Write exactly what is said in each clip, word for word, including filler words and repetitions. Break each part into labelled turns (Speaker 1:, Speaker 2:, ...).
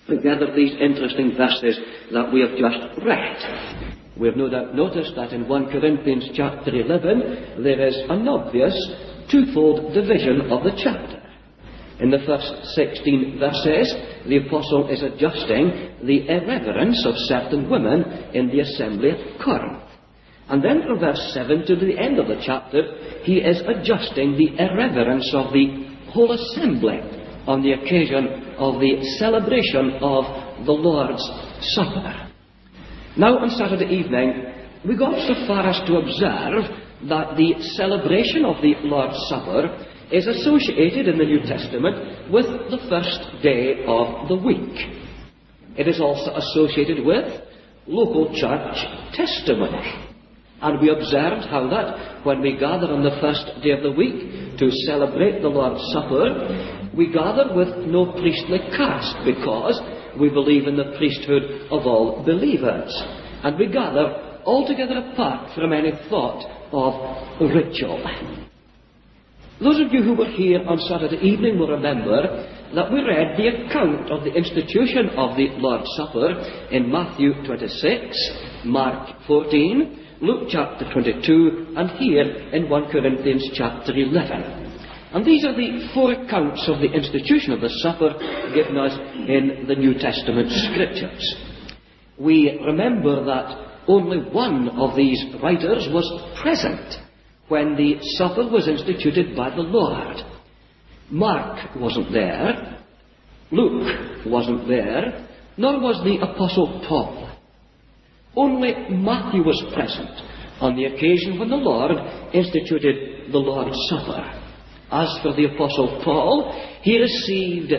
Speaker 1: together these interesting verses that we have just read. We have no doubt noticed that in First Corinthians chapter eleven there is an obvious twofold division of the chapter. In the first sixteen verses, the Apostle is adjusting the irreverence of certain women in the assembly at Corinth. And then from verse seven to the end of the chapter, he is adjusting the irreverence of the whole assembly on the occasion of the celebration of the Lord's Supper. Now on Saturday evening, we got so far as to observe that the celebration of the Lord's Supper is associated in the New Testament with the first day of the week. It is also associated with local church testimony. And we observed how that when we gather on the first day of the week to celebrate the Lord's Supper, we gather with no priestly caste because we believe in the priesthood of all believers. And we gather altogether apart from any thought of ritual. Those of you who were here on Saturday evening will remember that we read the account of the institution of the Lord's Supper in Matthew twenty-six, Mark fourteen, Luke chapter twenty-two, and here in First Corinthians chapter eleven. And these are the four accounts of the institution of the supper given us in the New Testament Scriptures. We remember that only one of these writers was present when the supper was instituted by the Lord. Mark wasn't there, Luke wasn't there, nor was the Apostle Paul. Only Matthew was present on the occasion when the Lord instituted the Lord's Supper. As for the Apostle Paul, he received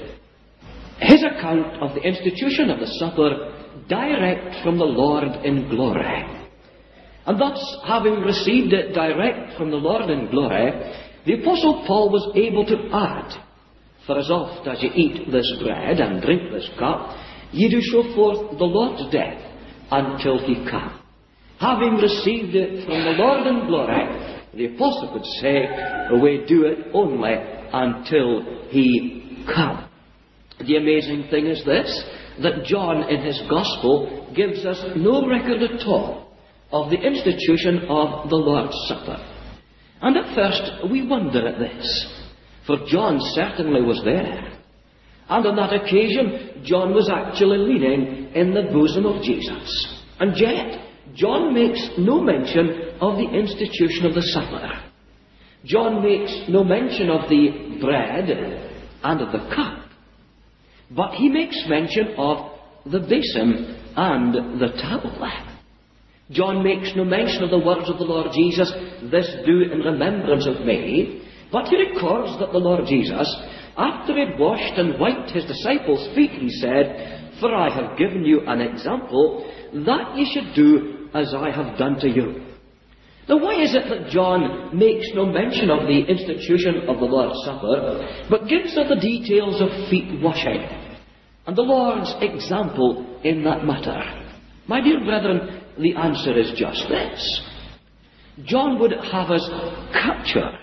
Speaker 1: his account of the institution of the supper direct from the Lord in glory. And thus, having received it direct from the Lord in glory, the Apostle Paul was able to add, "For as oft as ye eat this bread and drink this cup, ye do show forth the Lord's death until he come." Having received it from the Lord in glory, the Apostle could say, "We do it only until he come." The amazing thing is this, that John in his Gospel gives us no record at all of the institution of the Lord's Supper. And at first we wonder at this, for John certainly was there. And on that occasion, John was actually leaning in the bosom of Jesus. And yet, John makes no mention of the institution of the supper. John makes no mention of the bread and of the cup. But he makes mention of the basin and the towel. John makes no mention of the words of the Lord Jesus, "This do in remembrance of me." But he records that the Lord Jesus, after he had washed and wiped his disciples' feet, he said, "For I have given you an example, that ye should do as I have done to you." Now, why is it that John makes no mention of the institution of the Lord's Supper, but gives us the details of feet washing and the Lord's example in that matter? My dear brethren, the answer is just this. John would have us capture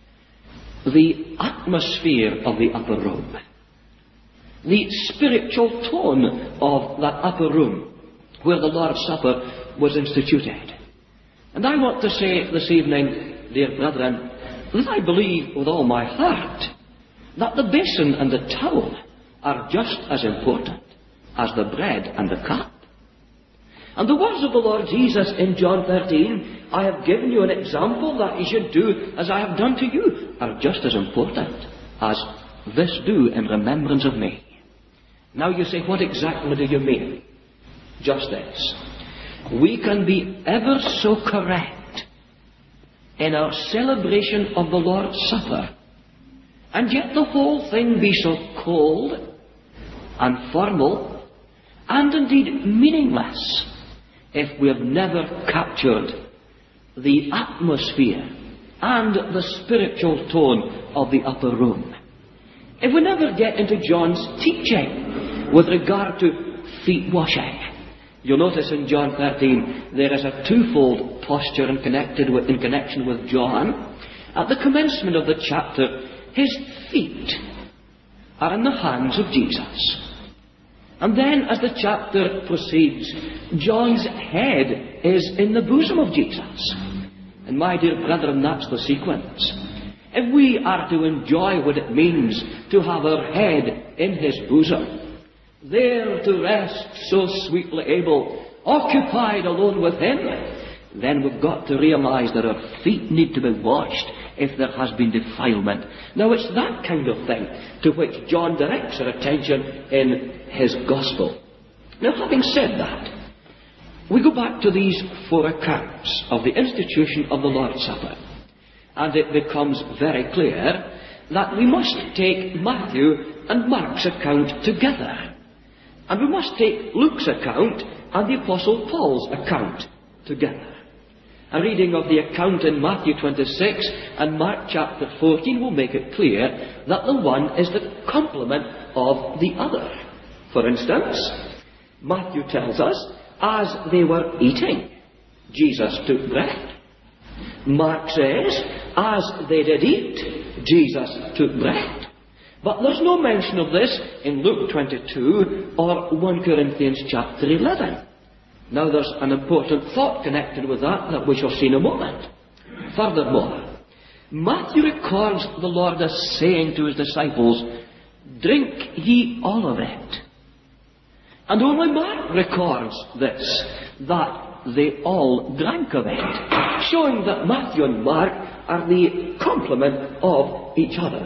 Speaker 1: the atmosphere of the upper room, the spiritual tone of that upper room where the Lord's Supper was instituted. And I want to say this evening, dear brethren, that I believe with all my heart that the basin and the towel are just as important as the bread and the cup. And the words of the Lord Jesus in John thirteen, "I have given you an example that you should do as I have done to you," are just as important as "This do in remembrance of me." Now you say, what exactly do you mean? Just this. We can be ever so correct in our celebration of the Lord's Supper, and yet the whole thing be so cold and formal and indeed meaningless if we have never captured the atmosphere and the spiritual tone of the upper room. If we never get into John's teaching with regard to feet washing, you'll notice in John thirteen there is a twofold posture in, connected with, in connection with John. At the commencement of the chapter, his feet are in the hands of Jesus. And then, as the chapter proceeds, John's head is in the bosom of Jesus. And my dear brethren, that's the sequence. If we are to enjoy what it means to have our head in his bosom, there to rest so sweetly able, occupied alone with him, then we've got to realize that our feet need to be washed if there has been defilement. Now it's that kind of thing to which John directs our attention in his Gospel. Now, having said that, we go back to these four accounts of the institution of the Lord's Supper, and it becomes very clear that we must take Matthew and Mark's account together, and we must take Luke's account and the Apostle Paul's account together. A reading of the account in Matthew twenty-six and Mark chapter fourteen will make it clear that the one is the complement of the other. For instance, Matthew tells us, as they were eating, Jesus took bread. Mark says, as they did eat, Jesus took bread. But there's no mention of this in Luke twenty-two or First Corinthians chapter eleven. Now there's an important thought connected with that that we shall see in a moment. Furthermore, Matthew records the Lord as saying to his disciples, "Drink ye all of it." And only Mark records this, that they all drank of it, showing that Matthew and Mark are the complement of each other.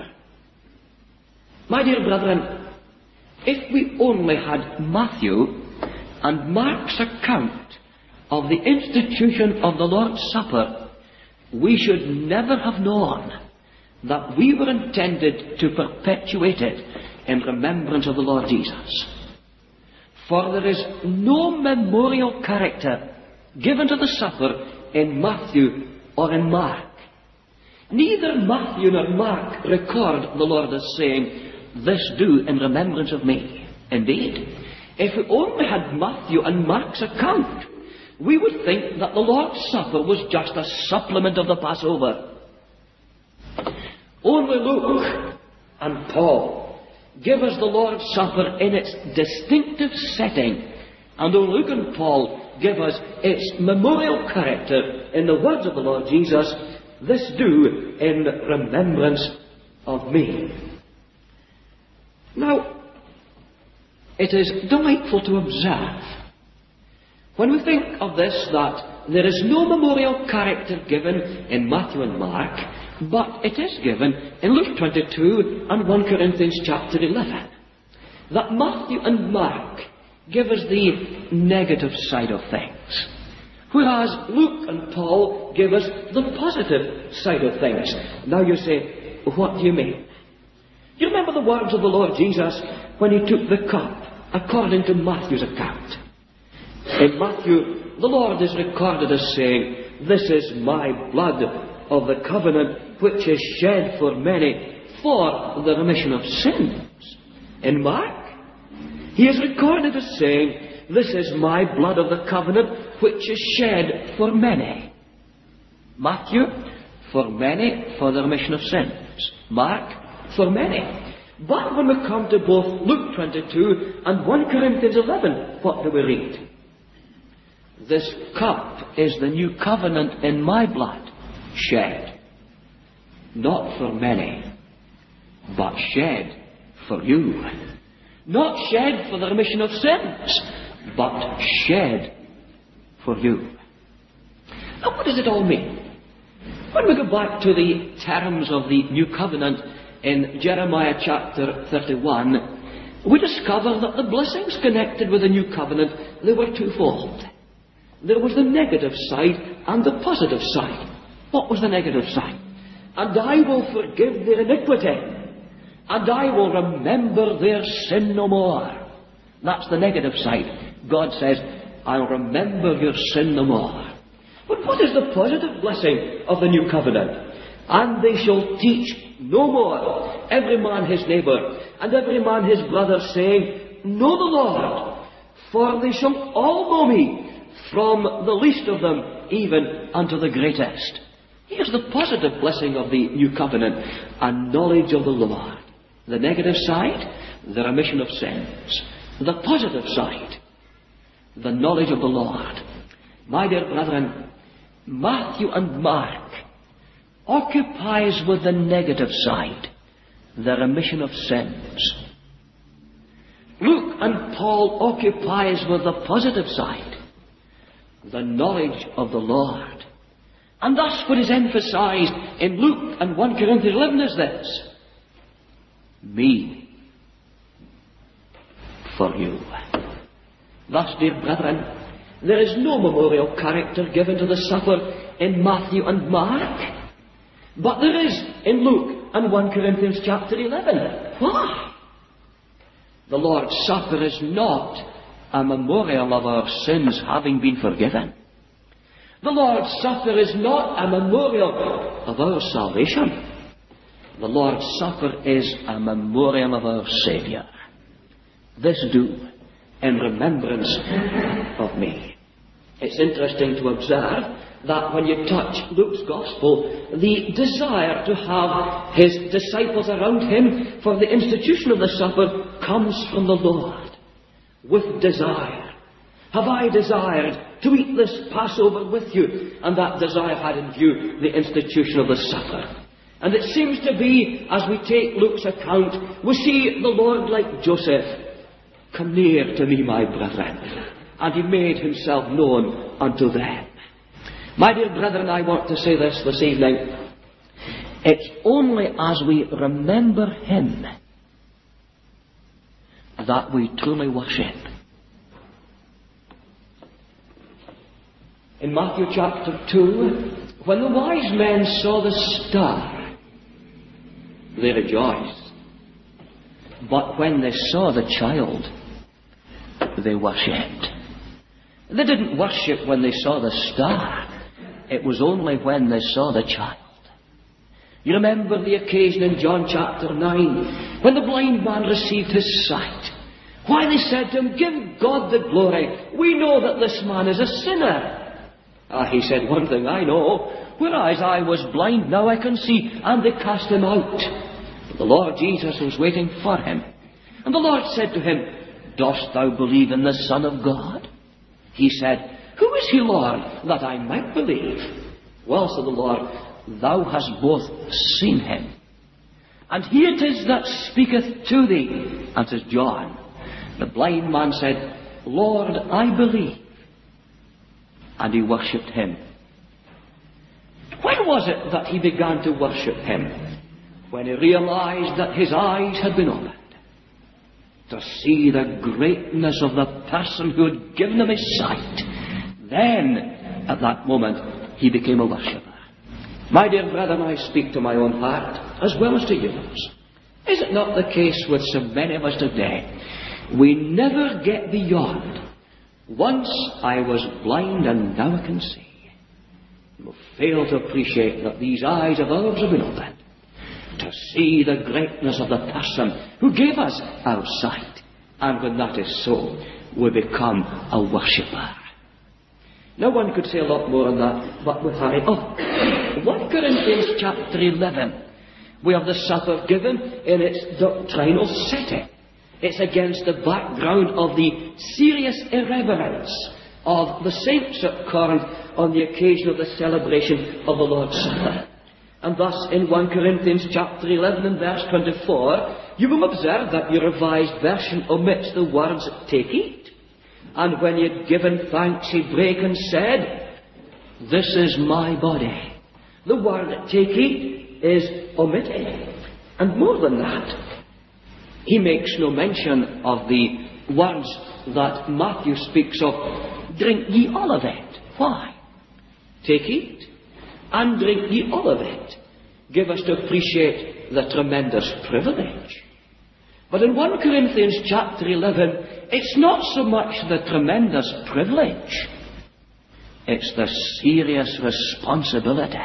Speaker 1: My dear brethren, if we only had Matthew and Mark's account of the institution of the Lord's Supper, we should never have known that we were intended to perpetuate it in remembrance of the Lord Jesus. For there is no memorial character given to the supper in Matthew or in Mark. Neither Matthew nor Mark record the Lord as saying, "This do in remembrance of me." Indeed, if we only had Matthew and Mark's account, we would think that the Lord's Supper was just a supplement of the Passover. Only Luke and Paul give us the Lord's Supper in its distinctive setting, and only Luke and Paul give us its memorial character in the words of the Lord Jesus, "This do in remembrance of me." Now, it is delightful to observe, when we think of this, that there is no memorial character given in Matthew and Mark, but it is given in Luke twenty-two and First Corinthians chapter eleven. That Matthew and Mark give us the negative side of things, whereas Luke and Paul give us the positive side of things. Now you say, what do you mean? You remember the words of the Lord Jesus when he took the cup, according to Matthew's account. In Matthew, the Lord is recorded as saying, "This is my blood of the covenant, which is shed for many for the remission of sins." In Mark, he is recorded as saying, "This is my blood of the covenant, which is shed for many." Matthew, for many, for the remission of sins. Mark, for many. But when we come to both Luke twenty-two and First Corinthians eleven, what do we read? "This cup is the new covenant in my blood, shed, not for many, but shed for you." Not shed for the remission of sins, but shed for you. Now, what does it all mean? When we go back to the terms of the new covenant in Jeremiah chapter thirty-one, we discover that the blessings connected with the new covenant, they were twofold. There was the negative side and the positive side. What was the negative side? "And I will forgive their iniquity, and I will remember their sin no more." That's the negative side. God says, "I'll remember your sin no more." But what is the positive blessing of the new covenant? "And they shall teach no more every man his neighbour, and every man his brother, saying, Know the Lord, for they shall all know me, from the least of them even unto the greatest." Here's the positive blessing of the new covenant, a knowledge of the Lord. The negative side, the remission of sins. the positive side, the knowledge of the Lord. My dear brethren, Matthew and Mark occupies with the negative side, the remission of sins. Luke and Paul occupies with the positive side, the knowledge of the Lord. And thus what is emphasized in Luke and First Corinthians eleven is this: me for you. Thus, dear brethren, there is no memorial character given to the supper in Matthew and Mark, but there is in Luke and First Corinthians chapter eleven. Why? The Lord's Supper is not a memorial of our sins having been forgiven. The Lord's Supper is not a memorial of our salvation. The Lord's Supper is a memorial of our Saviour. This do in remembrance of me. It's interesting to observe that when you touch Luke's Gospel, the desire to have his disciples around him for the institution of the supper comes from the Lord. With desire. Have I desired to eat this Passover with you? And that desire had in view the institution of the supper. And it seems to be, as we take Luke's account, we see the Lord like Joseph. Come near to me, my brethren. And he made himself known unto them. My dear brethren, I want to say this this evening. It's only as we remember him that we truly worship. In Matthew chapter two, when the wise men saw the star, they rejoiced. But when they saw the child, they worshipped. They didn't worship when they saw the star. It was only when they saw the child. You remember the occasion in John chapter nine, when the blind man received his sight. Why, they said to him, give God the glory. We know that this man is a sinner. Ah, he said, one thing I know, whereas I was blind, now I can see. And they cast him out. But the Lord Jesus was waiting for him. And the Lord said to him, dost thou believe in the Son of God? He said, who is he, Lord, that I might believe? Well, said the Lord, thou hast both seen him. And he it is that speaketh to thee. And says John, the blind man said, Lord, I believe. And he worshipped him. When was it that he began to worship him? When he realized that his eyes had been opened. To see the greatness of the person who had given him his sight. Then, at that moment, he became a worshipper. My dear brethren, I speak to my own heart as well as to yours. Is it not the case with so many of us today? We never get beyond, once I was blind and now I can see. We fail to appreciate that these eyes of ours have been opened. To see the greatness of the person who gave us our sight. And when that is so, we become a worshipper. Now one could say a lot more on that, but we hurry on. First Corinthians chapter eleven. We have the supper given in its doctrinal setting. It's against the background of the serious irreverence of the saints at Corinth on the occasion of the celebration of the Lord's Supper. And thus in First Corinthians chapter eleven and verse twenty-four, you will observe that your revised version omits the words, take, eat. And when he had given thanks, he brake and said, this is my body. The word take, eat is omitted. And more than that, he makes no mention of the words that Matthew speaks of, drink ye all of it. Why? Take, eat, and drink ye all of it. Give us to appreciate the tremendous privilege. But in First Corinthians chapter eleven, it's not so much the tremendous privilege. It's the serious responsibility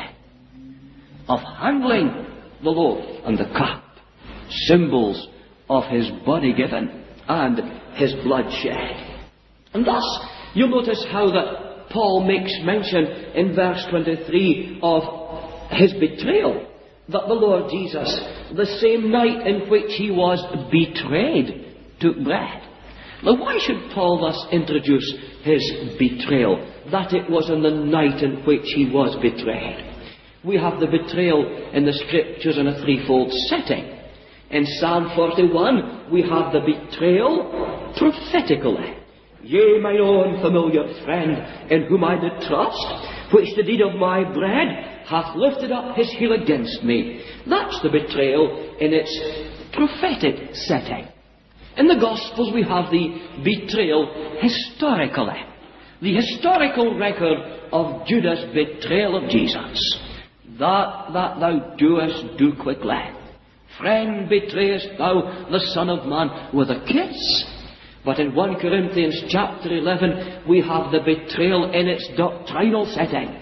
Speaker 1: of handling the loaf and the cup, symbols of his body given and his blood shed. And thus, you'll notice how that Paul makes mention in verse twenty-three of his betrayal, that the Lord Jesus, the same night in which he was betrayed, took bread. Now, why should Paul thus introduce his betrayal? That it was on the night in which he was betrayed. We have the betrayal in the Scriptures in a threefold setting. In Psalm forty-one, we have the betrayal prophetically. Yea, mine own familiar friend, in whom I did trust, which did eat of my bread, hath lifted up his heel against me. That's the betrayal in its prophetic setting. In the Gospels we have the betrayal historically. The historical record of Judas' betrayal of Jesus. That that thou doest, do quickly. Friend, betrayest thou the Son of Man with a kiss? But in First Corinthians chapter eleven, we have the betrayal in its doctrinal setting.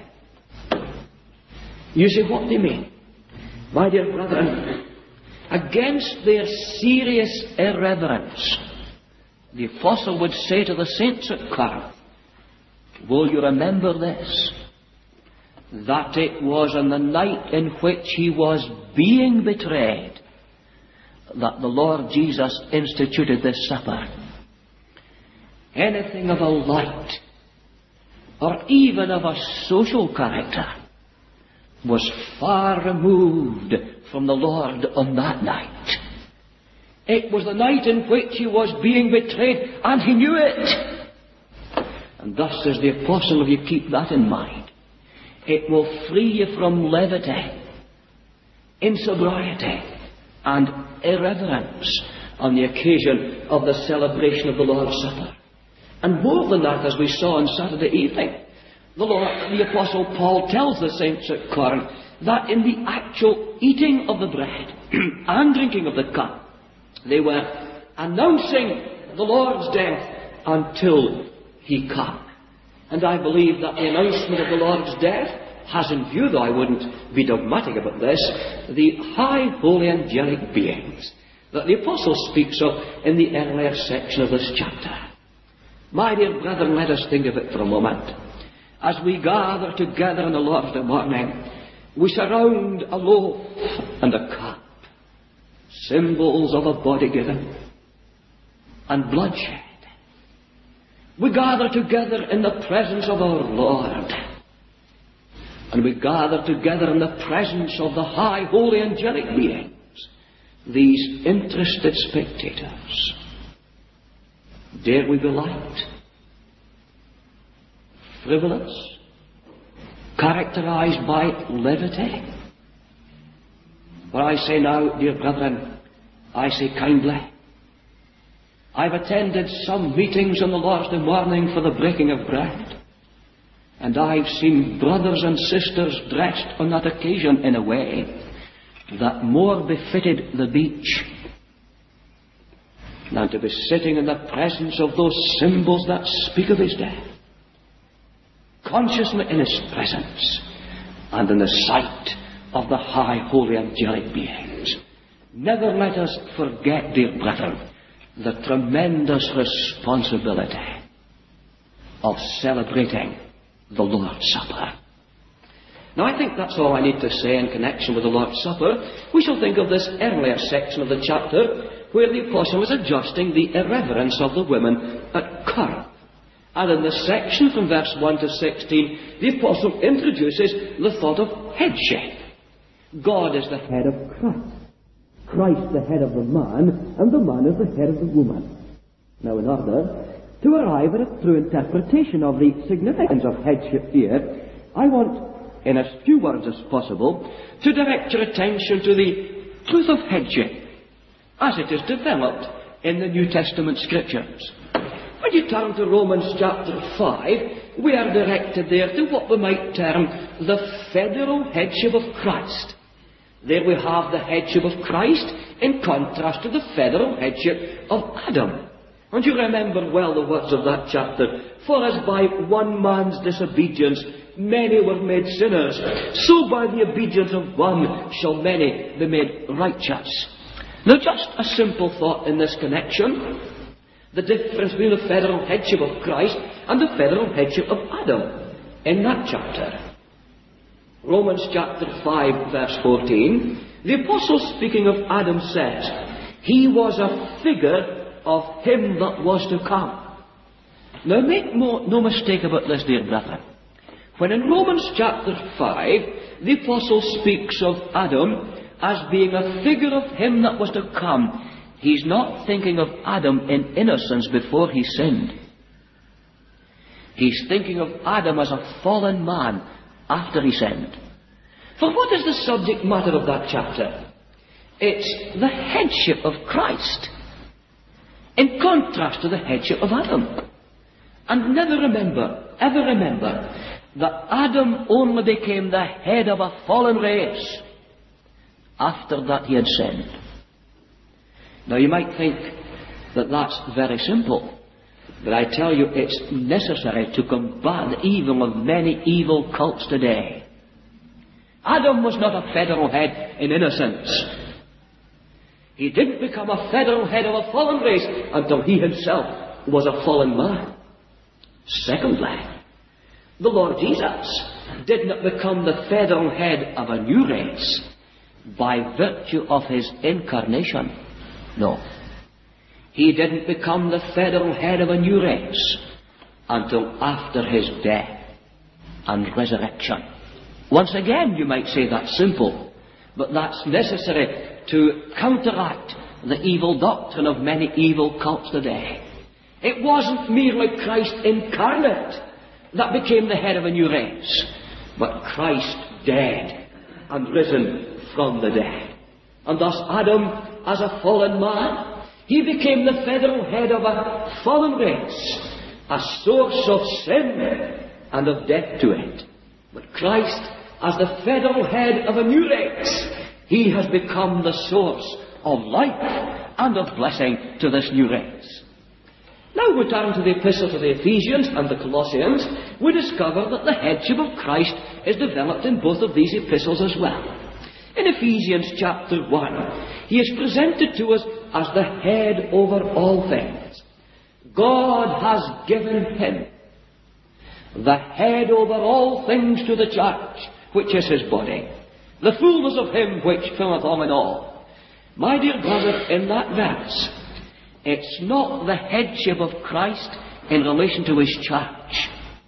Speaker 1: You see what they mean? My dear brethren, against their serious irreverence, the apostle would say to the saints at Corinth, will you remember this? That it was on the night in which he was being betrayed that the Lord Jesus instituted this supper. Anything of a light or even of a social character was far removed from the Lord on that night. It was the night in which he was being betrayed, and he knew it. And thus says the apostle, if you keep that in mind, it will free you from levity, insobriety, and irreverence on the occasion of the celebration of the Lord's Supper. And more than that, as we saw on Saturday evening, the Lord, the Apostle Paul tells the saints at Corinth that in the actual eating of the bread and drinking of the cup, they were announcing the Lord's death until he come. And I believe that the announcement of the Lord's death has in view, though I wouldn't be dogmatic about this, the high, holy, angelic beings that the Apostle speaks of in the earlier section of this chapter. My dear brethren, let us think of it for a moment. As we gather together on the Lord's Day morning, we surround a loaf and a cup, symbols of a body given and bloodshed. We gather together in the presence of our Lord, and we gather together in the presence of the high, holy, angelic beings, these interested spectators. Dare we be light, frivolous, characterized by levity? But I say now, dear brethren, I say kindly, I've attended some meetings on the Lord's Day morning for the breaking of bread, and I've seen brothers and sisters dressed on that occasion in a way that more befitted the beach than to be sitting in the presence of those symbols that speak of his death, consciously in his presence and in the sight of the high, holy, angelic beings. Never let us forget, dear brethren, the tremendous responsibility of celebrating the Lord's Supper. Now, I think that's all I need to say in connection with the Lord's Supper. We shall think of this earlier section of the chapter where the apostle is adjusting the irreverence of the women at Corinth. And in this section from verse one to sixteen, the apostle introduces the thought of headship. God is the head of Christ. Christ the head of the man, and the man is the head of the woman. Now, in order to arrive at a true interpretation of the significance of headship here, I want, in as few words as possible, to direct your attention to the truth of headship as it is developed in the New Testament Scriptures. When you turn to Romans chapter five, we are directed there to what we might term the federal headship of Christ. There we have the headship of Christ in contrast to the federal headship of Adam. And you remember well the words of that chapter. For as by one man's disobedience many were made sinners, so by the obedience of one shall many be made righteous. Now, just a simple thought in this connection. The difference between the federal headship of Christ and the federal headship of Adam in that chapter. Romans chapter five, verse fourteen, the apostle speaking of Adam says, he was a figure of him that was to come. Now make no, no mistake about this, dear brethren. When in Romans chapter five, the apostle speaks of Adam as being a figure of him that was to come, he's not thinking of Adam in innocence before he sinned. He's thinking of Adam as a fallen man after he sinned. For what is the subject matter of that chapter? It's the headship of Christ, in contrast to the headship of Adam. And never remember, ever remember, that Adam only became the head of a fallen race after that he had sinned. Now you might think that that's very simple, but I tell you it's necessary to combat the evil of many evil cults today. Adam was not a federal head in innocence. He didn't become a federal head of a fallen race until he himself was a fallen man. Secondly, the Lord Jesus did not become the federal head of a new race by virtue of his incarnation. No. He didn't become the federal head of a new race until after his death and resurrection. Once again, you might say that's simple, but that's necessary to counteract the evil doctrine of many evil cults today. It wasn't merely Christ incarnate that became the head of a new race, but Christ dead and risen from the dead. And thus Adam, as a fallen man, he became the federal head of a fallen race, a source of sin and of death to it. But Christ, as the federal head of a new race, he has become the source of life and of blessing to this new race. Now we turn to the epistles of the Ephesians and the Colossians. We discover that the headship of Christ is developed in both of these epistles as well. In Ephesians chapter one, he is presented to us as the head over all things. God has given him the head over all things to the church, which is his body, the fullness of him which filleth all in all. My dear brother, in that verse, it's not the headship of Christ in relation to his church.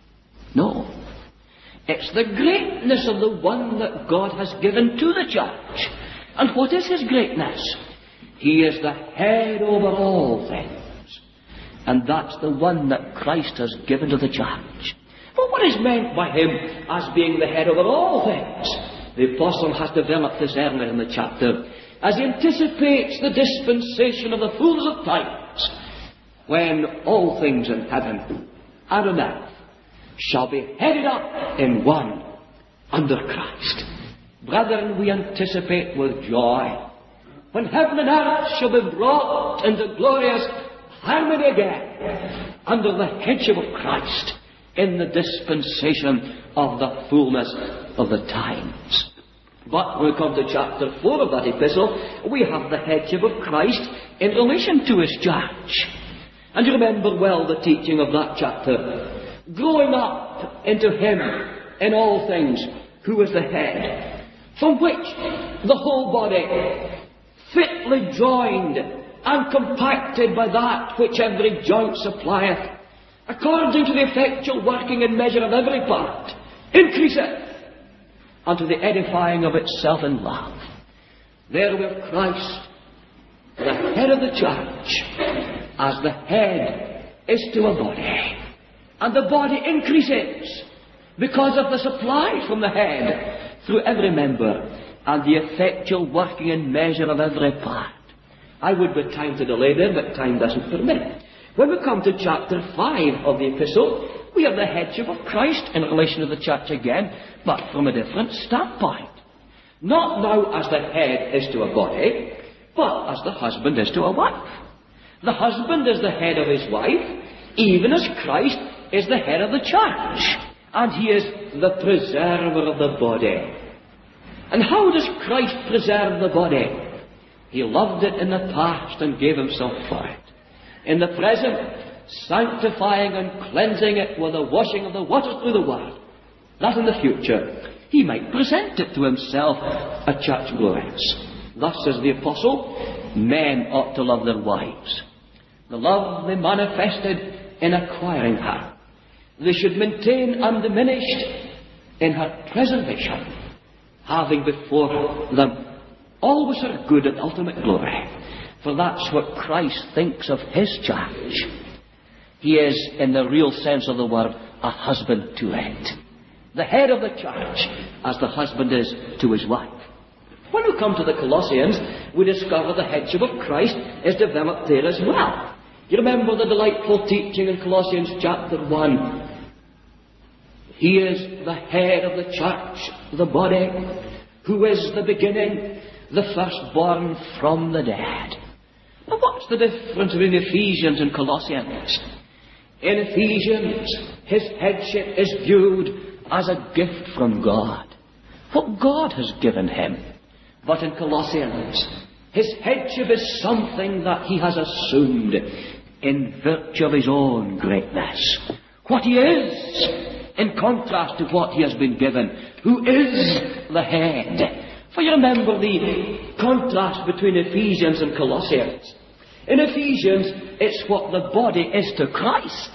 Speaker 1: No. It's the greatness of the one that God has given to the church. And what is his greatness? He is the head over all things. And that's the one that Christ has given to the church. But what is meant by him as being the head over all things? The apostle has developed this earlier in the chapter, as he anticipates the dispensation of the fullness of times, when all things in heaven and on earth shall be headed up in one under Christ. Brethren, we anticipate with joy when heaven and earth shall be brought into glorious harmony again under the headship of Christ in the dispensation of the fullness of the times. But when we come to chapter four of that epistle, we have the headship of Christ in relation to his church. And you remember well the teaching of that chapter. Growing up into him in all things, who is the head, from which the whole body, fitly joined and compacted by that which every joint supplieth, according to the effectual working and measure of every part, increaseth unto the edifying of itself in love. There with Christ, the head of the church, as the head is to a body. And the body increases because of the supply from the head through every member and the effectual working and measure of every part. I would be time to delay there, but time doesn't permit. When we come to chapter five of the epistle, we have the headship of Christ in relation to the church again, but from a different standpoint. Not now as the head is to a body, but as the husband is to a wife. The husband is the head of his wife, even as Christ is the head of the church, and he is the preserver of the body. And how does Christ preserve the body? He loved it in the past and gave himself for it. In the present, sanctifying and cleansing it with the washing of the water through the word. That in the future, he might present it to himself a church glorious. Thus says the apostle, men ought to love their wives. the love they manifested in acquiring her, they should maintain undiminished in her preservation, having before them always her good and ultimate glory. For that's what Christ thinks of his church. He is, in the real sense of the word, a husband to it. The head of the church, as the husband is to his wife. When we come to the Colossians, we discover the headship of Christ is developed there as well. You remember the delightful teaching in Colossians chapter one. He is the head of the church, the body, who is the beginning, the firstborn from the dead. Now what's the difference between Ephesians and Colossians? In Ephesians, his headship is viewed as a gift from God, what God has given him. But in Colossians, his headship is something that he has assumed in virtue of his own greatness. What he is, in contrast to what he has been given, who is the head. For you remember the contrast between Ephesians and Colossians. In Ephesians, it's what the body is to Christ.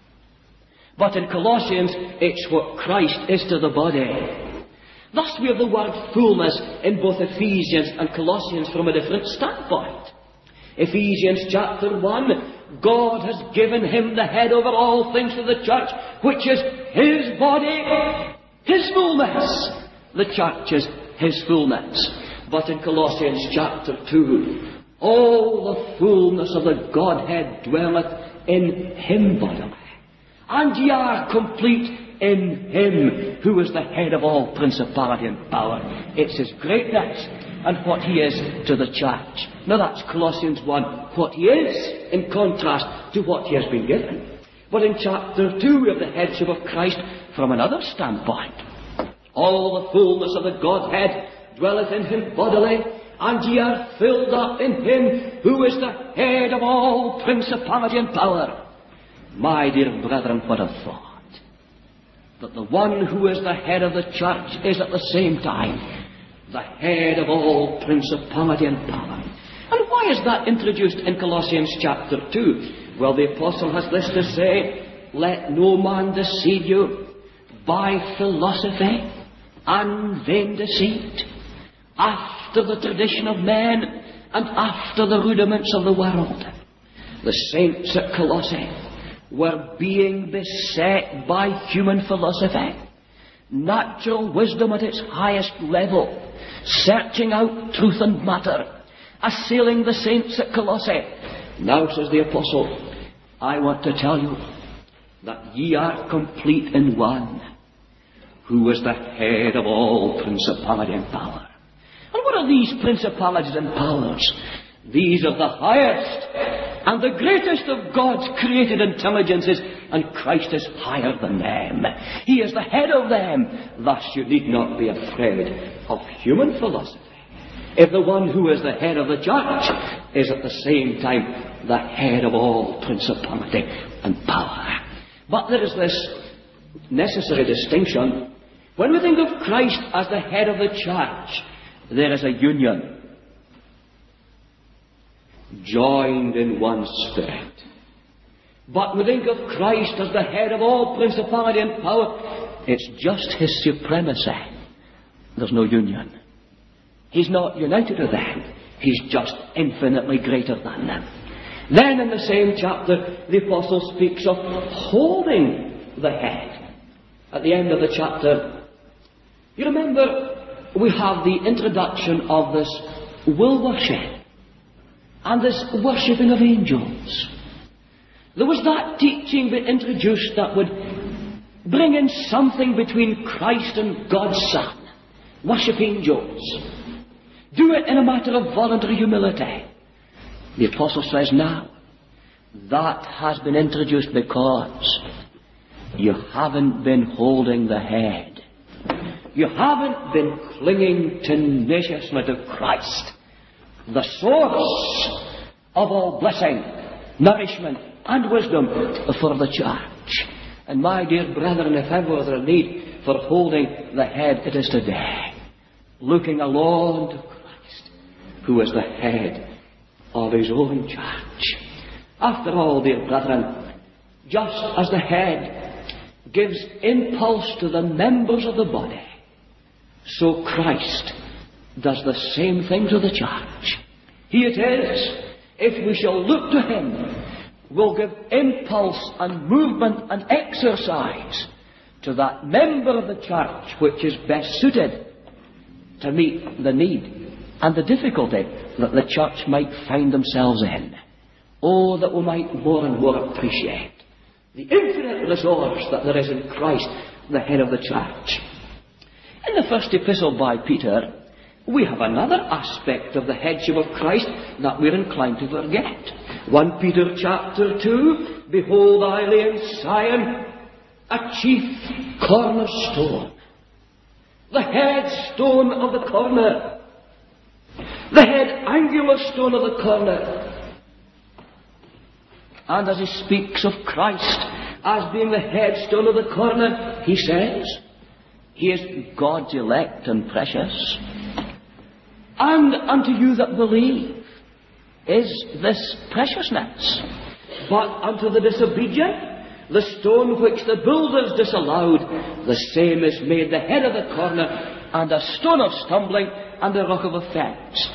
Speaker 1: But in Colossians, it's what Christ is to the body. Thus we have the word fullness in both Ephesians and Colossians from a different standpoint. Ephesians chapter one, God has given him the head over all things to the church, which is his body, his fullness. The church is his fullness. But in Colossians chapter two, all the fullness of the Godhead dwelleth in him bodily. And ye are complete in him who is the head of all principality and power. It's his greatness and what he is to the church. Now that's Colossians one, what he is in contrast to what he has been given. But in chapter two we have the headship of Christ from another standpoint. All the fullness of the Godhead dwelleth in him bodily, and ye are filled up in him who is the head of all principality and power. My dear brethren, what a thought. That the one who is the head of the church is at the same time the head of all principality and power. And why is that introduced in Colossians chapter two? Well, the apostle has this to say, let no man deceive you by philosophy and vain deceit, after the tradition of men and after the rudiments of the world. The saints at Colossae were being beset by human philosophy, natural wisdom at its highest level, searching out truth and matter, assailing the saints at Colossae. Now, says the apostle, I want to tell you that ye are complete in one, who is the head of all principality and power. And what are these principalities and powers? These are the highest and the greatest of God's created intelligences, and Christ is higher than them. He is the head of them. Thus you need not be afraid of human philosophy, if the one who is the head of the church is at the same time the head of all principality and power. But there is this necessary distinction. When we think of Christ as the head of the church, there is a union, joined in one spirit. But we think of Christ as the head of all principality and power, it's just his supremacy. There's no union. He's not united with them. He's just infinitely greater than them. Then in the same chapter, the apostle speaks of holding the head. At the end of the chapter, you remember, we have the introduction of this will worship and this worshipping of angels. There was that teaching that introduced that would bring in something between Christ and God's Son. Worship angels. Do it in a matter of voluntary humility. The apostle says now, that has been introduced because you haven't been holding the head. You haven't been clinging tenaciously to Christ, the source of all blessing, nourishment, and wisdom for the church. And my dear brethren, if ever there is a need for holding the head, it is today. Looking alone to Christ, who is the head of his own church. After all, dear brethren, just as the head gives impulse to the members of the body, so Christ does the same thing to the church. He it is, if we shall look to Him, will give impulse and movement and exercise to that member of the church which is best suited to meet the need and the difficulty that the church might find themselves in. Oh, that we might more and more appreciate the infinite resource that there is in Christ, the head of the church. In the first epistle by Peter, we have another aspect of the headship of Christ that we're inclined to forget. First Peter chapter two, behold, I lay in Zion a chief cornerstone, the headstone of the corner, the head angular stone of the corner. And as he speaks of Christ as being the headstone of the corner, he says, He is God's elect and precious. And unto you that believe is this preciousness. But unto the disobedient, the stone which the builders disallowed, the same is made the head of the corner, and a stone of stumbling, and a rock of offence.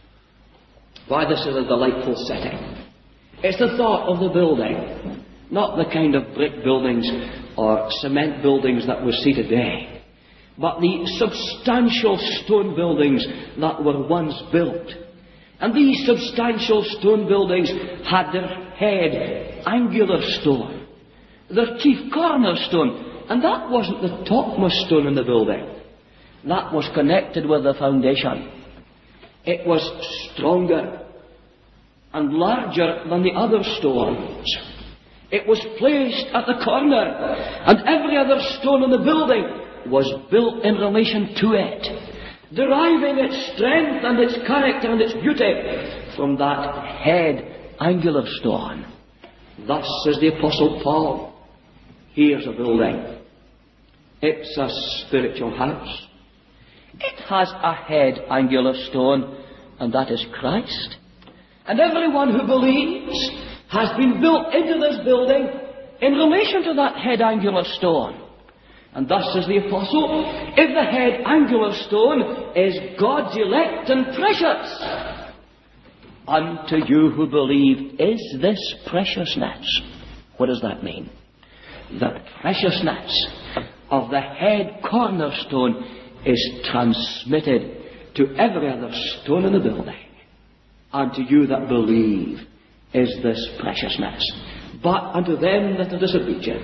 Speaker 1: Why, this is a delightful setting. It's the thought of the building, not the kind of brick buildings or cement buildings that we see today, but the substantial stone buildings that were once built. And these substantial stone buildings had their head angular stone, their chief cornerstone, and that wasn't the topmost stone in the building. That was connected with the foundation. It was stronger and larger than the other stones. It was placed at the corner, and every other stone in the building was built in relation to it, deriving its strength and its character and its beauty from that head angular stone. Thus says the Apostle Paul, here's a building. It's a spiritual house. It has a head angular stone, and that is Christ. And everyone who believes has been built into this building in relation to that head angular stone. And thus says the Apostle, if the head angular stone is God's elect and precious, unto you who believe is this preciousness. What does that mean? The preciousness of the head cornerstone is transmitted to every other stone in the building. Unto you that believe is this preciousness. But unto them that are disobedient,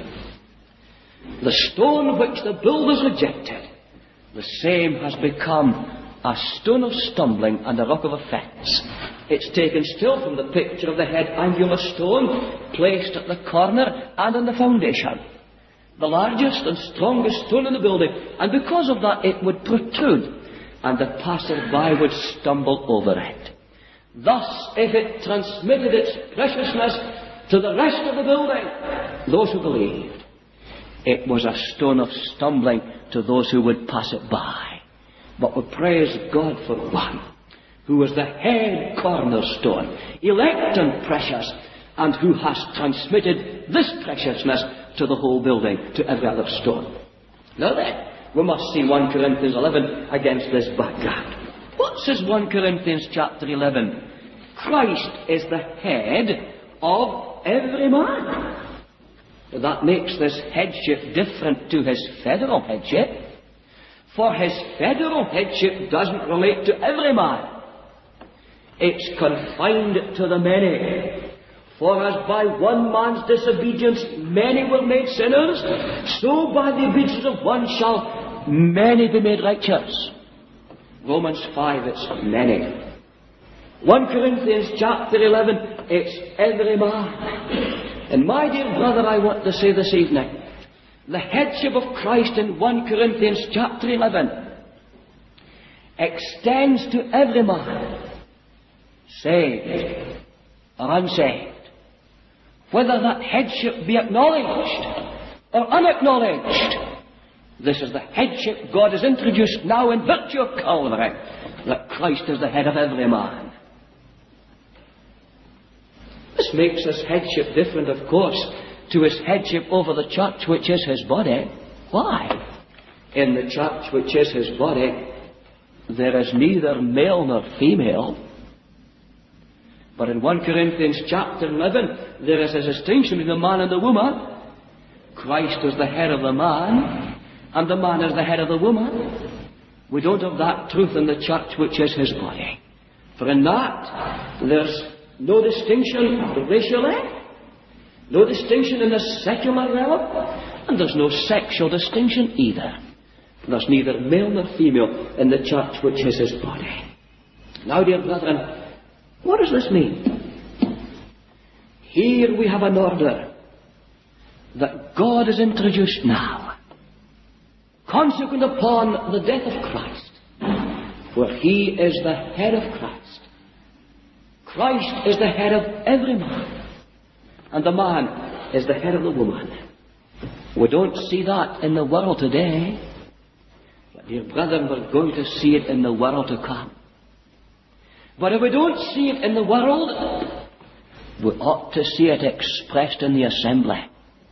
Speaker 1: the stone which the builders rejected, the same has become a stone of stumbling and a rock of offence. It's taken still from the picture of the head angular stone, placed at the corner and on the foundation, the largest and strongest stone in the building, and because of that it would protrude, and the passer-by would stumble over it. Thus, if it transmitted its preciousness to the rest of the building, those who believed, it was a stone of stumbling to those who would pass it by. But we praise God for one, who was the head cornerstone, elect and precious, and who has transmitted this preciousness to the whole building, to every other stone. Now then, we must see First Corinthians eleven against this background. What says First Corinthians chapter eleven? Christ is the head of every man. That makes this headship different to his federal headship. For his federal headship doesn't relate to every man. It's confined to the many. For as by one man's disobedience many were made sinners, so by the obedience of one shall many be made righteous. Romans five, it's many. First Corinthians chapter eleven, it's every man. And my dear brother, I want to say this evening, the headship of Christ in First Corinthians chapter eleven extends to every man, saved or unsaved. Whether that headship be acknowledged or unacknowledged, this is the headship God has introduced now in virtue of Calvary, that Christ is the head of every man. This This makes his headship different, of course, to his headship over the church, which is his body. Why? In the church, which is his body, there is neither male nor female. But in First Corinthians chapter eleven, there is a distinction between the man and the woman. Christ is the head of the man, and the man is the head of the woman. We don't have that truth in the church, which is his body. For in that, there's no distinction racially, no distinction in the secular realm, and there's no sexual distinction either. There's neither male nor female in the church, which is his body. Now, dear brethren, what does this mean? Here we have an order that God has introduced now, consequent upon the death of Christ, where he is the head of Christ. Christ is the head of every man, and the man is the head of the woman. We don't see that in the world today, but dear brethren, we're going to see it in the world to come. But if we don't see it in the world, we ought to see it expressed in the assembly.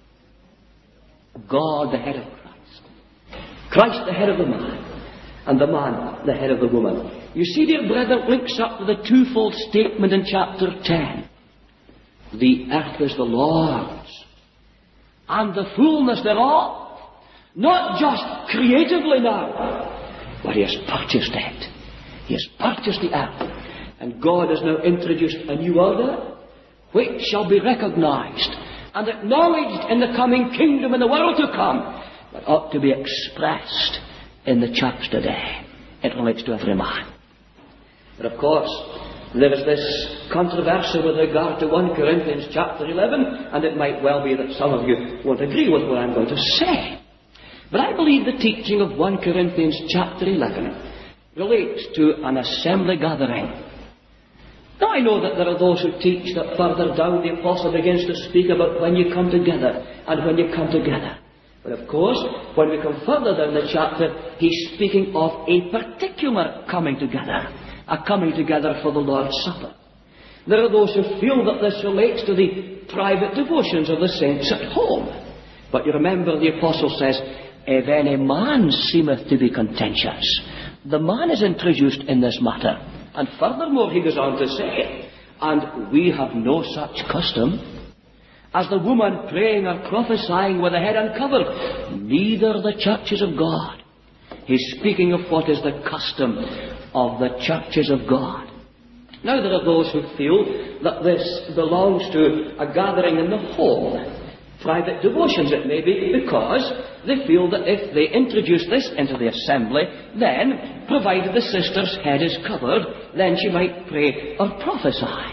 Speaker 1: God the head of Christ, Christ the head of the man, and the man the head of the woman. You see, dear brethren, it links up with the twofold statement in chapter ten. The earth is the Lord's, and the fullness thereof. Not just creatively now, but he has purchased it. He has purchased the earth. And God has now introduced a new order, which shall be recognized and acknowledged in the coming kingdom in the world to come, but ought to be expressed in the church today. It relates to every man. But of course, there is this controversy with regard to First Corinthians chapter eleven, and it might well be that some of you won't agree with what I'm going to say. But I believe the teaching of First Corinthians chapter eleven relates to an assembly gathering. Now, I know that there are those who teach that further down the apostle begins to speak about when you come together and when you come together. But of course, when we come further down the chapter, he's speaking of a particular coming together, a coming together for the Lord's Supper. There are those who feel that this relates to the private devotions of the saints at home. But you remember the apostle says, if any man seemeth to be contentious, the man is introduced in this matter. And furthermore, he goes on to say, and we have no such custom as the woman praying or prophesying with the head uncovered, neither the churches of God. He's speaking of what is the custom of the churches of God. Now, there are those who feel that this belongs to a gathering in the home. Private devotions, it may be, because they feel that if they introduce this into the assembly, then, provided the sister's head is covered, then she might pray or prophesy.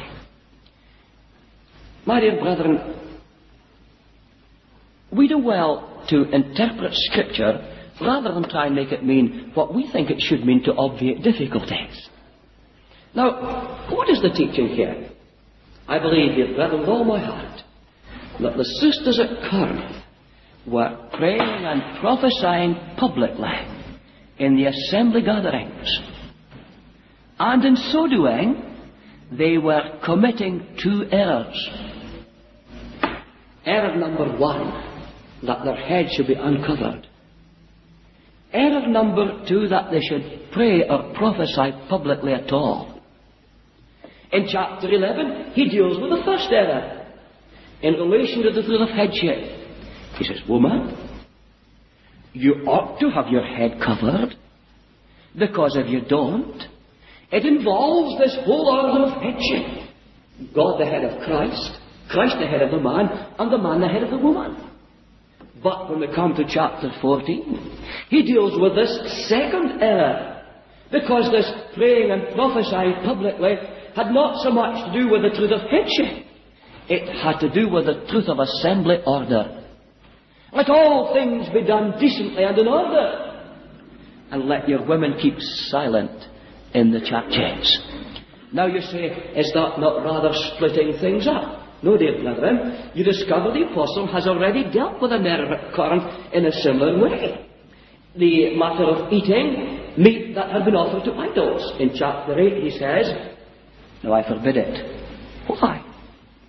Speaker 1: My dear brethren, we do well to interpret Scripture rather than try and make it mean what we think it should mean to obviate difficulties. Now, what is the teaching here? I believe, dear brethren, with all my heart, that the sisters at Corinth were praying and prophesying publicly in the assembly gatherings. And in so doing, they were committing two errors. Error number one, that their head should be uncovered. Error number two, that they should pray or prophesy publicly at all. In chapter eleven, he deals with the first error in relation to the truth of headship. He says, woman, you ought to have your head covered, because if you don't, it involves this whole order of headship. God the head of Christ, Christ the head of the man, and the man the head of the woman. But when we come to chapter fourteen, he deals with this second error, because this praying and prophesying publicly had not so much to do with the truth of headship. It had to do with the truth of assembly order. Let all things be done decently and in order, and let your women keep silent in the churches. Now you say, is that not rather splitting things up? No, dear brethren, you discover the apostle has already dealt with an error at Corinth in a similar way. The matter of eating meat that had been offered to idols. In chapter eight he says, no, I forbid it. Why?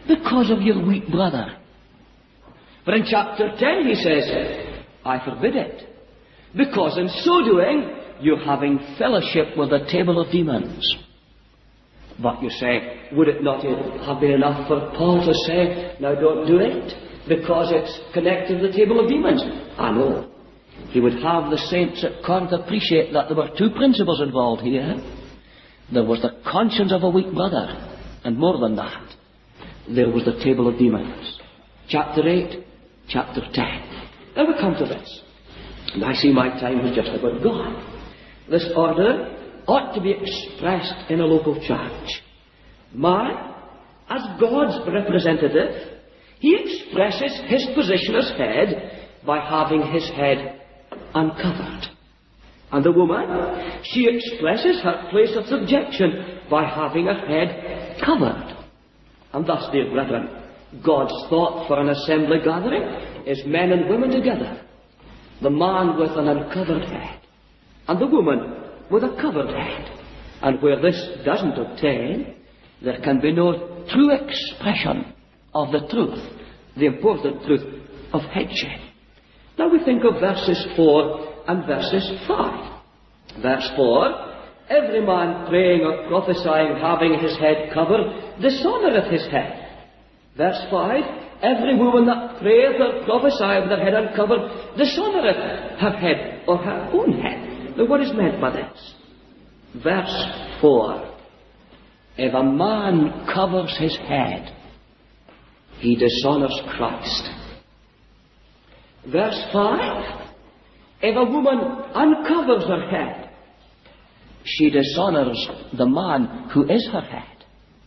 Speaker 1: because of your weak brother. But in chapter ten he says, I forbid it, because in so doing you're having fellowship with the table of demons. But you say, would it not have been enough for Paul to say, now don't do it, because it's connected to the table of demons? I know. He would have the saints at Corinth appreciate that there were two principles involved here. There was the conscience of a weak brother, and more than that, there was the table of demons. Chapter eight, chapter ten. Now we come to this. And I see my time has just about gone. This order ought to be expressed in a local church. Man, as God's representative, he expresses his position as head by having his head uncovered. And the woman, she expresses her place of subjection by having her head covered. And thus, dear brethren, God's thought for an assembly gathering is men and women together. The man with an uncovered head, and the woman with a covered head. And where this doesn't obtain, there can be no true expression of the truth, the important truth of headship. Now we think of verses four and verses five. Verse four, every man praying or prophesying having his head covered dishonoureth his head. Verse five, every woman that prayeth or prophesieth with her head uncovered dishonoureth her head or her own head. Now what is meant by this? Verse four, if a man covers his head, he dishonours Christ. Verse five, if a woman uncovers her head, she dishonours the man who is her head.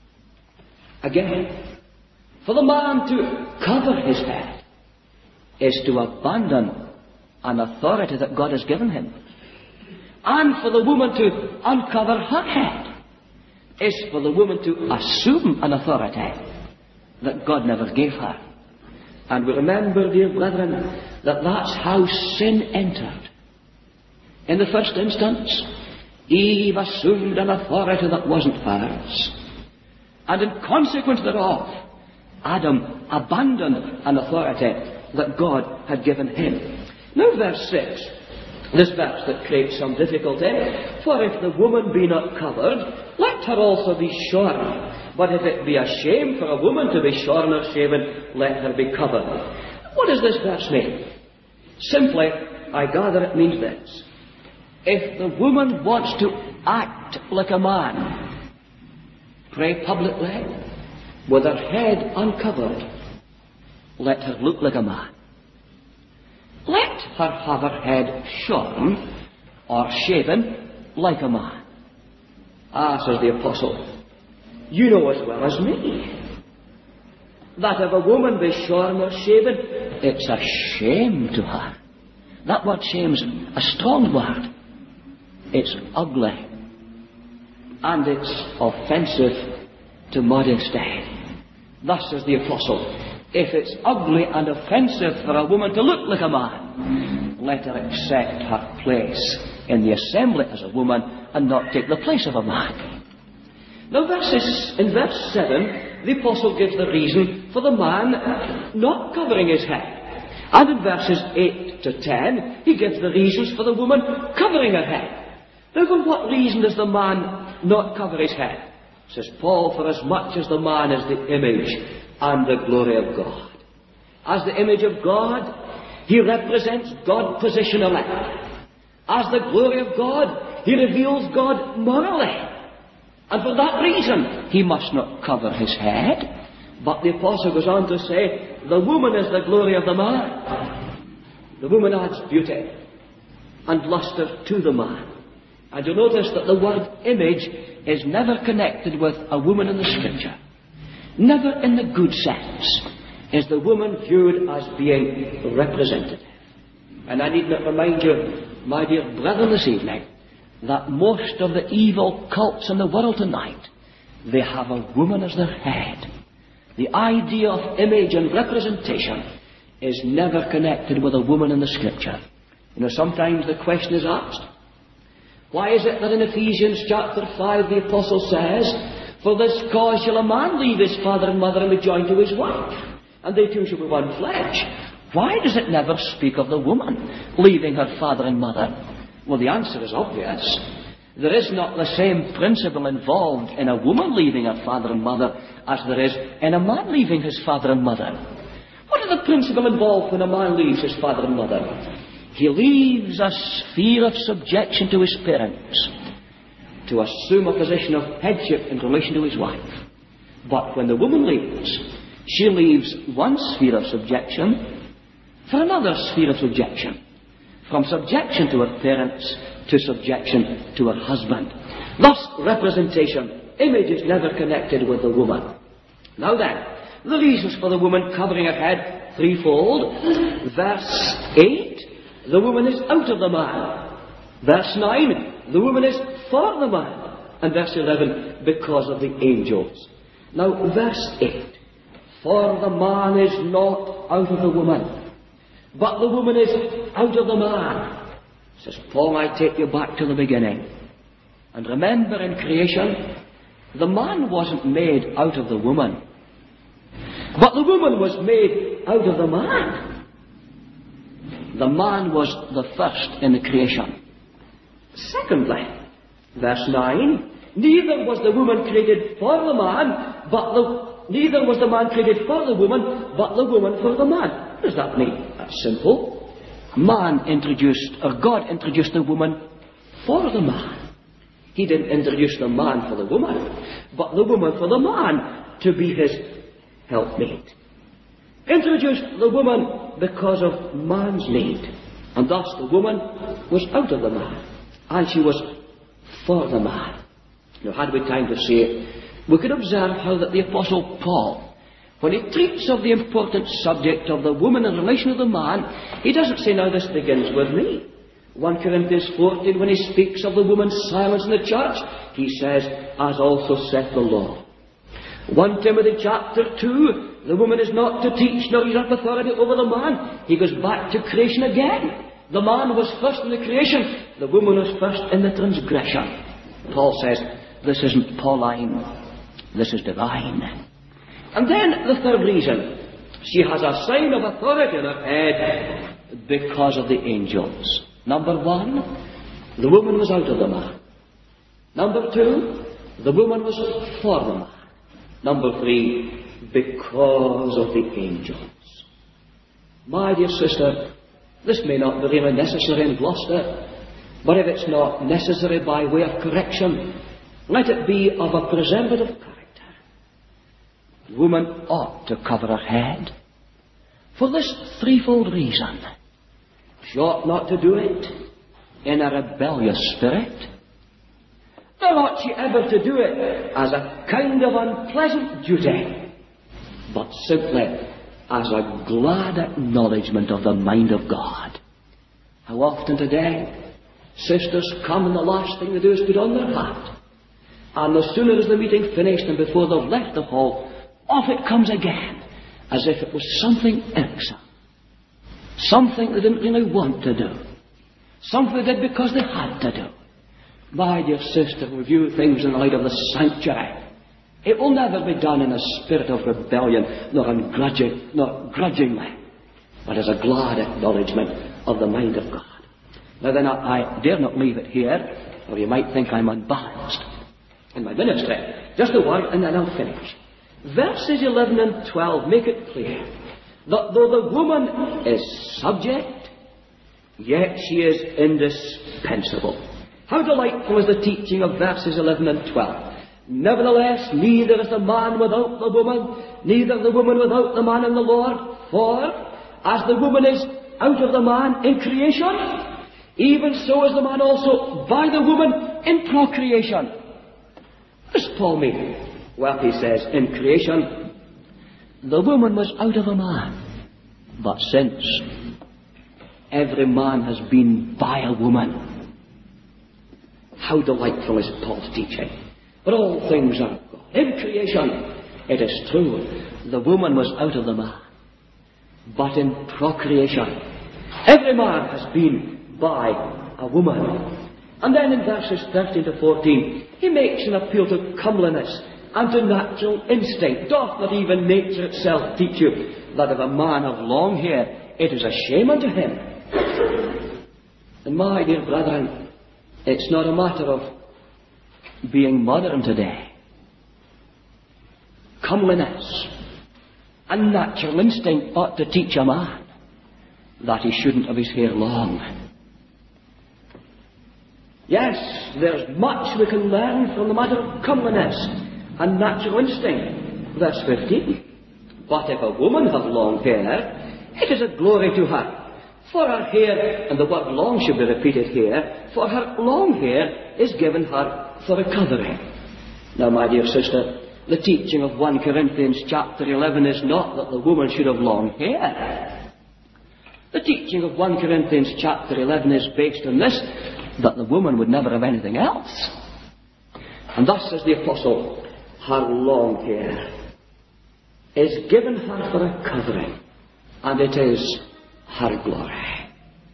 Speaker 1: Again, for the man to cover his head is to abandon an authority that God has given him. And for the woman to uncover her head is for the woman to assume an authority that God never gave her. And we remember, dear brethren, that that's how sin entered. In the first instance, Eve assumed an authority that wasn't hers. And in consequence thereof, Adam abandoned an authority that God had given him. Now verse six, this verse that creates some difficulty. For if the woman be not covered, let her also be shorn. But if it be a shame for a woman to be shorn or shaven, let her be covered. What does this verse mean? Simply, I gather it means this. If the woman wants to act like a man, pray publicly, with her head uncovered, let her look like a man. Let her have her head shorn or shaven like a man. Ah, says the apostle, you know as well as me that if a woman be shorn or shaven, it's a shame to her. That word shame's a strong word. It's ugly. And it's offensive to modesty. Thus says the apostle, if it's ugly and offensive for a woman to look like a man, let her accept her place in the assembly as a woman and not take the place of a man. Now verses, in verse seven, the apostle gives the reason for the man not covering his head. And in verses eight to ten, he gives the reasons for the woman covering her head. Now for what reason does the man not cover his head? Says Paul, for as much as the man is the image and the glory of God. As the image of God, he represents God positionally. As the glory of God, he reveals God morally. And for that reason, he must not cover his head. But the apostle goes on to say, the woman is the glory of the man. The woman adds beauty and lustre to the man. And you'll notice that the word image is never connected with a woman in the Scripture. Never in the good sense is the woman viewed as being representative. And I need not remind you, my dear brethren, this evening, that most of the evil cults in the world tonight, they have a woman as their head. The idea of image and representation is never connected with a woman in the Scripture. You know, sometimes the question is asked, why is it that in Ephesians chapter five the apostle says, For this cause shall a man leave his father and mother and be joined to his wife, and they two shall be one flesh. Why does it never speak of the woman leaving her father and mother? Well, the answer is obvious. There is not the same principle involved in a woman leaving her father and mother as there is in a man leaving his father and mother. What is the principle involved when a man leaves his father and mother? He leaves a sphere of subjection to his parents to assume a position of headship in relation to his wife. But when the woman leaves, she leaves one sphere of subjection for another sphere of subjection. From subjection to her parents to subjection to her husband. Thus, representation, image is never connected with the woman. Now then, the reasons for the woman covering her head, threefold. Verse eight, the woman is out of the man. Verse nine, the woman is for the man. And verse eleven, because of the angels. Now, verse eight, for the man is not out of the woman, but the woman is out of the man. Says Paul, I take you back to the beginning. And remember, in creation, the man wasn't made out of the woman, but the woman was made out of the man. The man was the first in the creation. Secondly, verse nine, neither was the woman created for the man, but the, neither was the man created for the woman, but the woman for the man. What does that mean? That's simple. Man introduced, or God introduced the woman for the man. He didn't introduce the man for the woman, but the woman for the man to be his helpmate. Introduced the woman because of man's need, and thus the woman was out of the man, and she was for the man. Now, had we time to say it, we could observe how that the Apostle Paul, when he treats of the important subject of the woman in relation to the man, he doesn't say, now this begins with me. First Corinthians fourteen, when he speaks of the woman's silence in the church, he says, as also saith the law. First Timothy chapter two, the woman is not to teach nor usurp authority over the man. He goes back to creation again. The man was first in the creation, the woman was first in the transgression. Paul says, this isn't Pauline, this is divine. And then the third reason, she has a sign of authority on her head because of the angels. Number one, the woman was out of the man. Number two, the woman was for the man. Number three, because of the angels. My dear sister, this may not be really necessary in Gloucester, but if it's not necessary by way of correction, let it be of a preservative character. The woman ought to cover her head for this threefold reason. She ought not to do it in a rebellious spirit, nor ought she ever to do it as a kind of unpleasant duty, but simply as a glad acknowledgement of the mind of God. How often today sisters come and the last thing they do is put on their hat, and no sooner is the meeting finished than before they've left the hall, off it comes again, as if it was something irksome, something they didn't really want to do, something they did because they had to do. My dear sister, we view things in the light of the sanctuary. It will never be done in a spirit of rebellion, nor ungrudging, nor grudgingly, but as a glad acknowledgement of the mind of God. Now then, I, I dare not leave it here, or you might think I'm unbalanced in my ministry. Just a word, and then I'll finish. Verses eleven and twelve make it clear that though the woman is subject, yet she is indispensable. How delightful is the teaching of verses eleven and twelve. Nevertheless, neither is the man without the woman, neither the woman without the man in the Lord. For, as the woman is out of the man in creation, even so is the man also by the woman in procreation. What does Paul mean? Well, he says, in creation, the woman was out of the man. But since every man has been by a woman, how delightful is Paul's teaching. But all things are God. In creation, it is true, the woman was out of the man. But in procreation, every man has been by a woman. And then in verses thirteen to fourteen, he makes an appeal to comeliness and to natural instinct. Doth not even nature itself teach you that if a man have long hair, it is a shame unto him? And my dear brethren, it's not a matter of being modern today. Comeliness and natural instinct ought to teach a man that he shouldn't have his hair long. Yes, there's much we can learn from the matter of comeliness and natural instinct. Verse fifteen. But if a woman have long hair, it is a glory to her. For her hair, and the word long should be repeated here, for her long hair is given her for a covering. Now, my dear sister, the teaching of First Corinthians chapter eleven is not that the woman should have long hair. The teaching of First Corinthians chapter eleven is based on this, that the woman would never have anything else. And thus says the apostle, her long hair is given her for a covering, and it is her glory.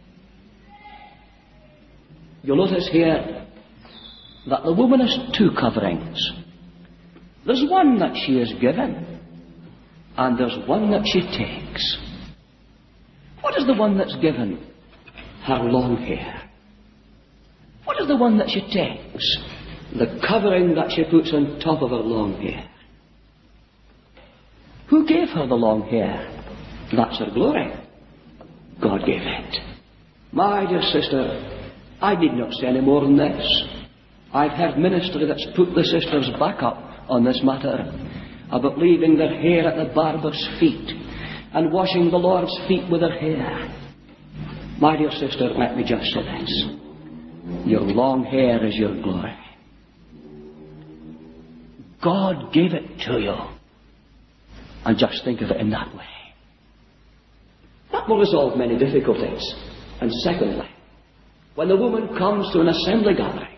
Speaker 1: You'll notice here that the woman has two coverings. There's one that she is given, and there's one that she takes. What is the one that's given? Her long hair. What is the one that she takes? The covering that she puts on top of her long hair. Who gave her the long hair? That's her glory. God gave it. My dear sister, I need not say any more than this. I've heard ministry that's put the sisters back up on this matter about leaving their hair at the barber's feet and washing the Lord's feet with their hair. My dear sister, let me just say this. Your long hair is your glory. God gave it to you. And just think of it in that way. That will resolve many difficulties. And secondly, when the woman comes to an assembly gathering,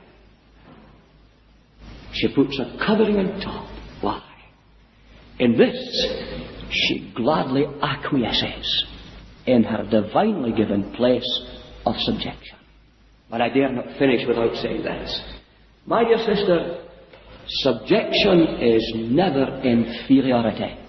Speaker 1: she puts a covering on top. Why? In this, she gladly acquiesces in her divinely given place of subjection. But I dare not finish without saying this. My dear sister, subjection is never inferiority.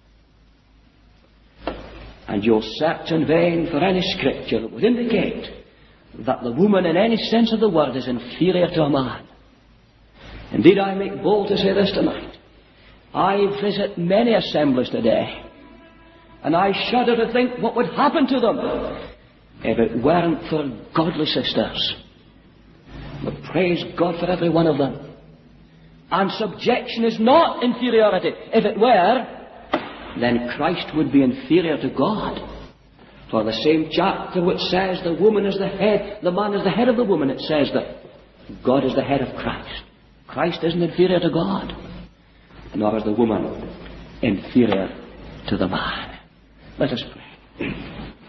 Speaker 1: And you'll search in vain for any scripture that would indicate that the woman in any sense of the word is inferior to a man. Indeed, I make bold to say this tonight. I visit many assemblies today, and I shudder to think what would happen to them if it weren't for godly sisters. But praise God for every one of them. And subjection is not inferiority. If it were, then Christ would be inferior to God. For the same chapter which says the woman is the head, the man is the head of the woman, it says that God is the head of Christ. Christ isn't inferior to God, nor is the woman inferior to the man. Let us pray.